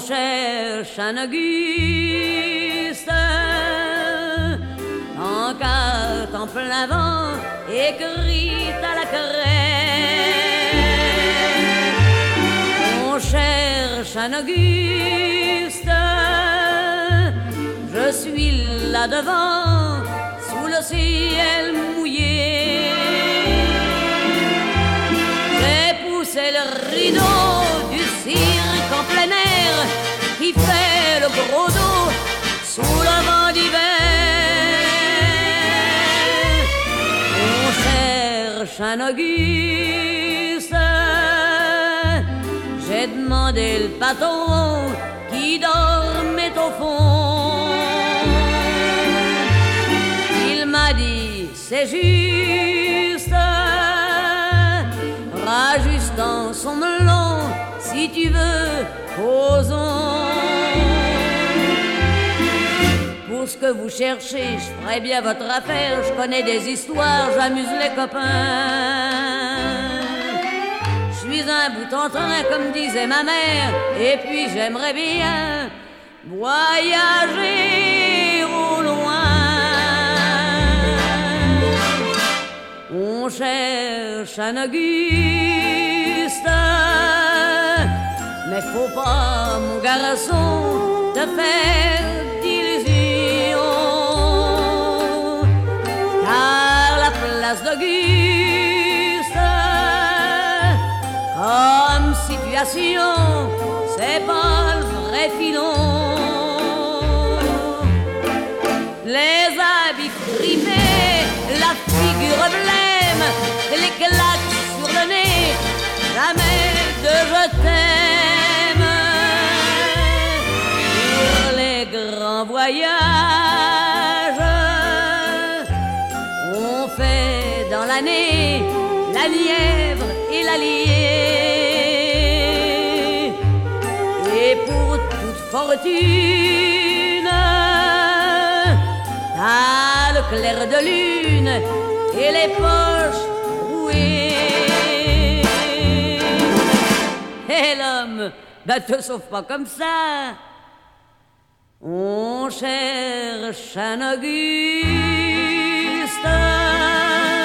cherche un Auguste en carte en plein vent, écrit à la craie. On cherche un Auguste, je suis là devant, sous le ciel mouillé. J'ai poussé le rideau du cirque en plein air qui fait le gros dos sous le vent d'hiver. On cherche un Auguste, j'ai demandé le patron qui dormait au fond. Il m'a dit c'est juste, rajustant son melon, si tu veux, posons. Pour ce que vous cherchez, je ferai bien votre affaire. Je connais des histoires, j'amuse les copains. Je suis un bout en train, comme disait ma mère. Et puis j'aimerais bien voyager au loin. On cherche un Auguste, mais faut pas, mon garçon, te faire d'illusions, car la place d'Auguste, comme situation, c'est pas le vrai filon. Les habits frimés, la figure blême, les claques sur le nez, jamais de je t'aime. Sur les grands voyages, on fait dans l'année la Nièvre et l'Allier. Et pour toute fortune, t'as le clair de lune et les poches trouées. Et l'homme, ben te sauve pas comme ça. On cherche un Auguste.